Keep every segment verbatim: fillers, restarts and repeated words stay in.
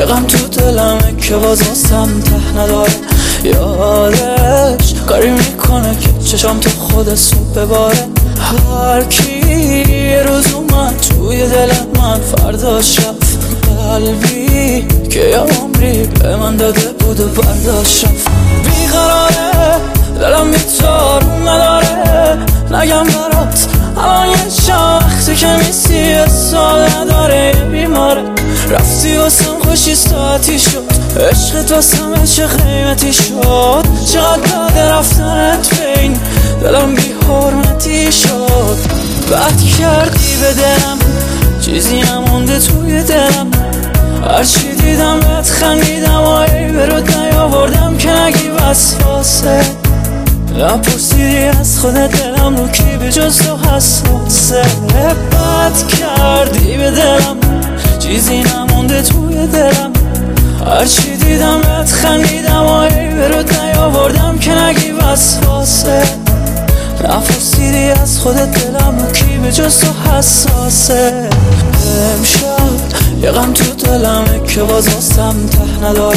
غم تو دلمه که باز واسم ته نداره. یادش کاری میکنه که چشام تو خود صبح بباره. هر کی یه روز اومد توی دل من فرداش رفت. قلبی که یه عمری به من داده بود و برداشت رفت. بیقراره دلم بی‌تارون نداره. نگم برات الان یه چند وقتی که میسی سال نداره. یه بیماره رفتی واسم خوشی ساعتی شد. عشقت واسم عشق قیمتی شد. چقدر داده رفتنت بین دلم بی حرمتی شد. بد کردی به دلم چیزی نمونده توی دلم. هرچی دیدم بهت خندیدم و ای برود نیاوردم که نگی وسواسه. نپرسیدی از خودت دلم رو کی به جز تو حساسه. بد کردی به دلم چیزی نمونده توی دلم. هرچی دیدم بهت خندیدم و ای برود نیاوردم که نگی وسواسه. نپرسیدی از خودت دلم رو کی به جز تو حساسه. امشب یه غم تو دلمه که باز واسم ته نداره.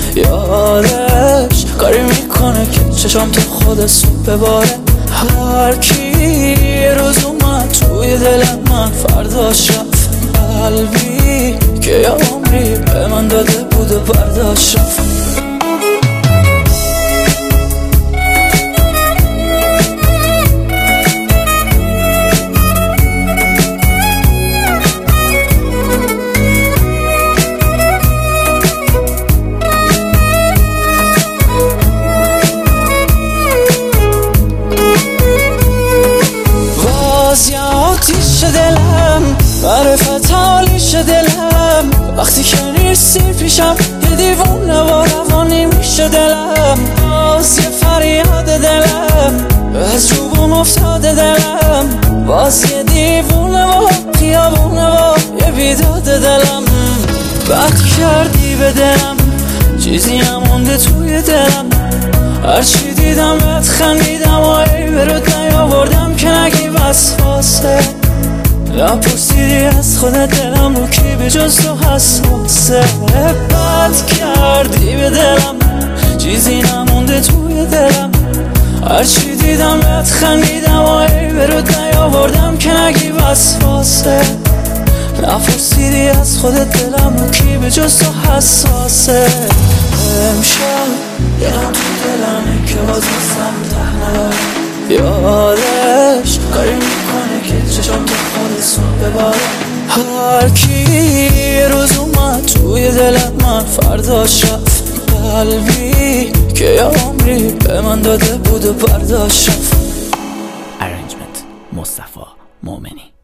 یادش کاری میکنه که چشام تو خود صبح بباره. هر کی یه روز اومد توی دل من فرداش رفت. قلبی که یه عمری به من داده بود و برداشت رفت. آتیش دلم معرفت حالیش دلم. وقتی که نیستی پیشم یه دیوونه و روانی میشه دلم. باز یه فریاد دلم از روبون افتاده دلم. باز یه دیوونه و خیابونه و یه بیداد دلم. بد کردی به دلم چیزی نمونده توی دلم. هرچی دیدم بهت خندیدم و ای برود نیاوردم که نگی وسواسه. نپرسیدی از خودت دلم رو کی به جز تو حساسه. بد کردی به دلم چیزی نمونده توی دلم. هرچی دیدم بهت خندیدم و ای برود نیاوردم که نگی وسواسه. نپرسیدی از خودت دلم رو کی به جز تو حساسه. امشب یه غم تو دلمه که باز واسم ته نداره. یادش کاری میکنه که چشام تو خود صبح بباره. هر کی یه روز اومد توی دل من فرداش رفت. قلبی که یه عمری به من داده بود و برداشت رفت. Arrangement مصطفی مومنی.